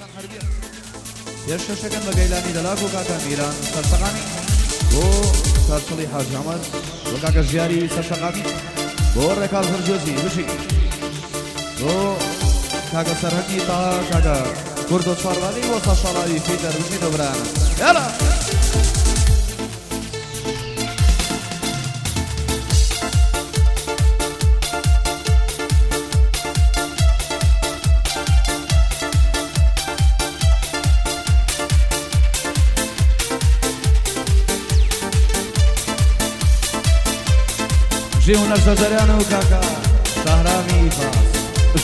پێشکەشەکەن بە گەیلانی دەلاک و کاکە میران سەرسەقامی بۆ کارچڵی حاج ئەحمەد بۆ کاکە ژیاری سەرسەقامی بۆ ڕێکال هەرجۆزی بشی بۆ کاکە سەرهەکی تا کاکە کورد و چواروالی بۆ سەشەڵاوی فیدەر بشین و برانە یالا جيونا الزجريان وكاكا شهرامي فاس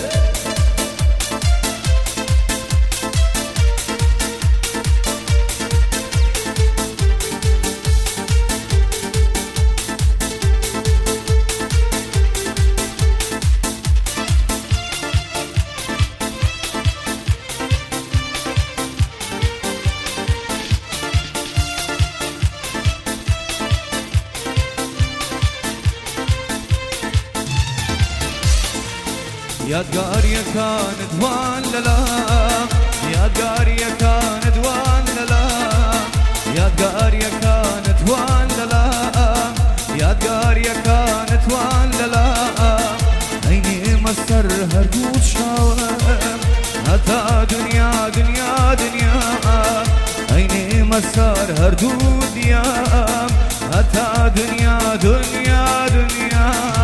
یادگاریە کانت وان لەلا یادگاریە کانت وان لەلا یادگاریە کانت وان لەلا یادگاریە کانت وان لەلا عینی ئێمە سەر هەردوو شاوە هەتا دنیا دنیا دنیا عینی ئێمە سەر هەردوو دیام هەتا دنیا دنیا دنیا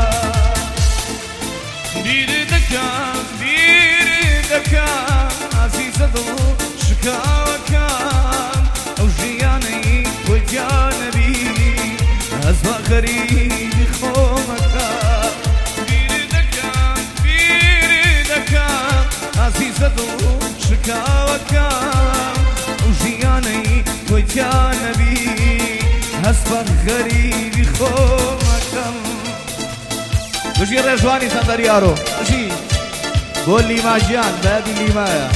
عزيزة ضو شكاوكام أو جياني وجانبي أزواء غريب خومكا بيردكام عزيزة ضو شكاوكام أو جياني وجانبي أزواء غريب خومكا بشي رجواني سندريارو بشي قول لي ماجيان بادي لي مايا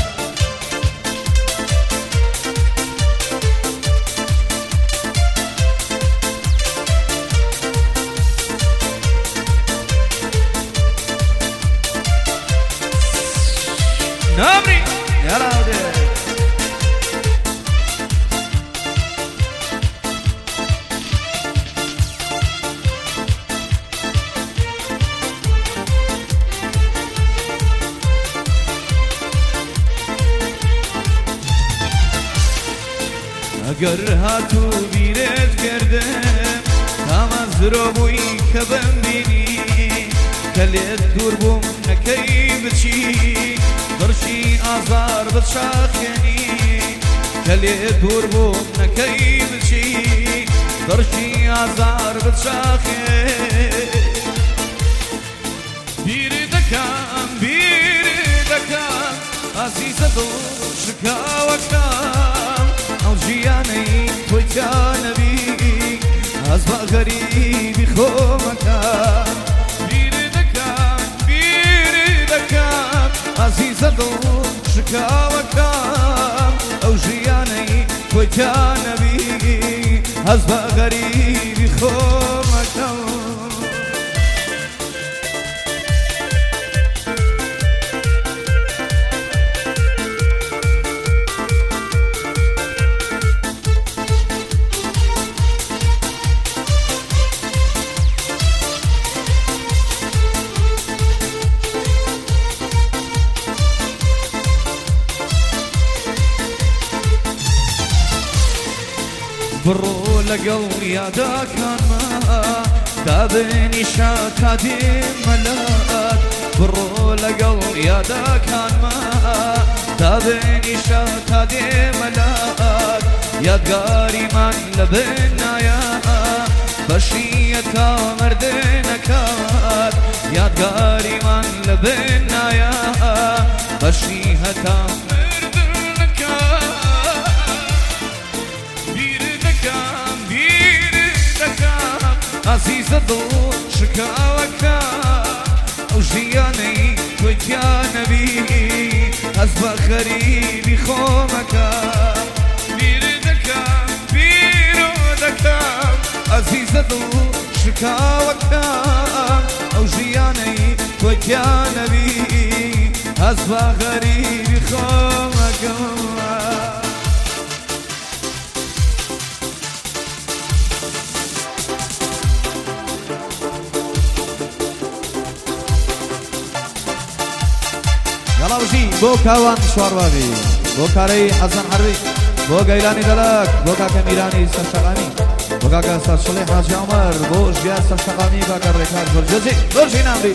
نامري يا راودي ئەگەر هاتوو بیرت کردم تامەزرۆ بووی کە بمبینی کە لێت دوور بووم نەکەی بچی دڕشی ئازار بچاخێنی کە لێت دوور بووم نەکەی بچی دڕشی ئازار بچاخێنی بیرت دەکەم عەزیزە دڵ شکاوەکەم ئەو ژیانەی تۆی جانەبی ئەزوا غەریبی خۆمەکە بیرت دەکەم عەزیزە دڵ شکاوەکەم ئەو ژیانەی تۆی جانەبی ئەزوا غەریبی خۆمەکە بڕۆ لەگەڵ یادەکانمە دابنیشە تا دێمەلات بڕۆ لەگەڵ یادەکانمە دابنیشە تا دێمەلات یادگاریمان لە بنایە بەشیەکە مردنەکات یادگاریمان لە بنایە بەشی هەتا عزيزة ضو شكاوكا أو جياني وجانبي أزبا غريبي خومكا بيردكا عزيزة ضو شكاوكا أو جياني وجانبي أزبا بە غەریبی خۆمەکەم یاڵاوژی بۆ کاوان شواربابی بۆ کارەی حەزان حەربی بۆ گەیلانی دەلک بۆ کاکە میرانی سەرشەقامی بۆ کاکە سەرسوڵی حاجی عومەر بۆ ژیان سەرشەقامی کاکە ڕێکار زۆرجێزی زۆرژی نامری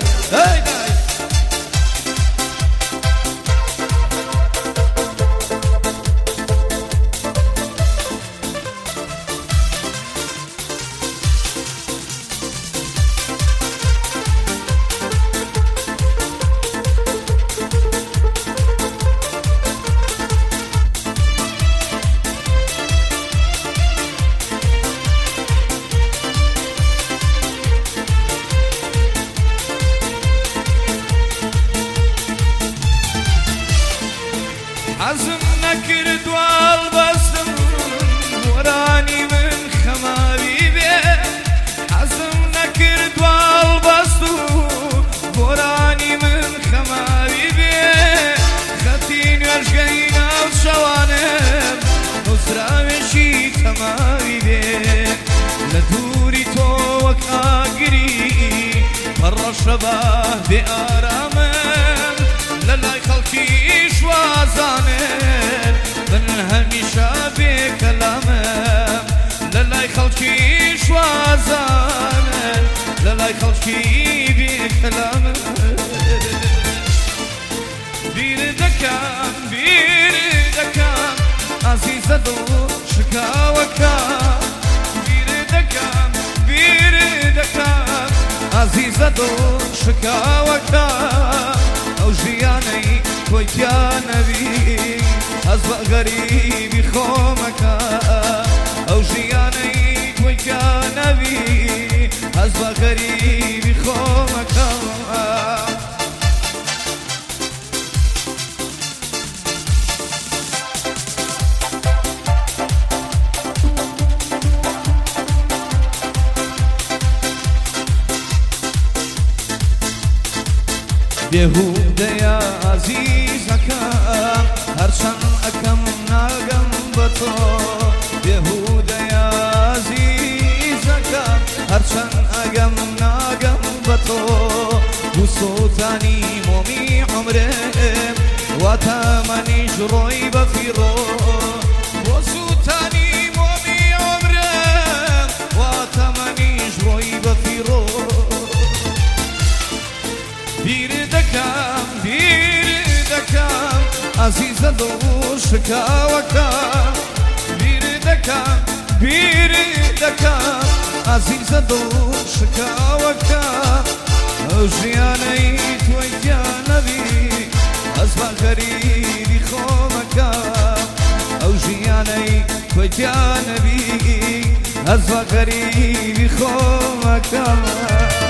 حەزم نەکرد واڵبەستم وەرانی من خەماوی بێ حەزم نەکرد واڵبەست و وەرانی من خەماوی بێ خەتی نوێژگەی ناو شەوانم نووسراوێکی تەماوی بێ لە دووری تۆ وەک ئاگری پەڕەشەبە بێ ئارامم لە لای خەڵکی شوازانن من هەمیشە بێ کەلامم لە لای خەڵکی شوازانن لە لای خەڵکی بێ کەلامم بیر دەکەم عەزیزە دڵ شکاوەکەم بیر دەکەم عەزیزە دڵ شکاوەکەم ئەو ژیانەی تۆی تیا نەبی ئەس بە غەریبی خۆمەکە ئەو ژیانەی تۆی تیا نەبی ئەس بە غەریبی خۆمەکە بێهودەیە عەزیزەکەم هەرچەند ئەکەم ناگەم بە تۆ بێهودەیە عەزیزەکەم هەرچەند ئەگەم ناگەم بە تۆ دوو سوتانی مۆمی عومرم واتە منیش ڕۆی بە فیڕۆ بۆ سوتانی مۆمی عومرم واتە منیش ڕۆی بە فیڕۆ بیر دەکەم عەزیزە دڵ شکاوەکەم بیر دەکەم عەزیزە دڵ شکاوەکەم ئەو ژیانەی تۆی تیا نەبی ئەس بە غەریبی خۆمەکەم ئەو ژیانەی تۆی تیا نەبی ئەس بە غەریبی خۆمەکەم